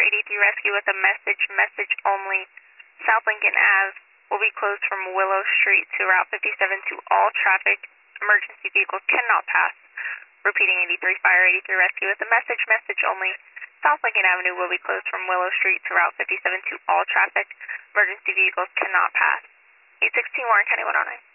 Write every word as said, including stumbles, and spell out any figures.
eighty-three Rescue with a message, message only. South Lincoln Avenue will be closed from Willow Street to Route fifty-seven to all traffic. Emergency vehicles cannot pass. Repeating eighty-three Fire eighty-three Rescue with a message, message only. South Lincoln Avenue will be closed from Willow Street to Route fifty-seven to all traffic. Emergency vehicles cannot pass. eight sixteen Warren County one oh nine.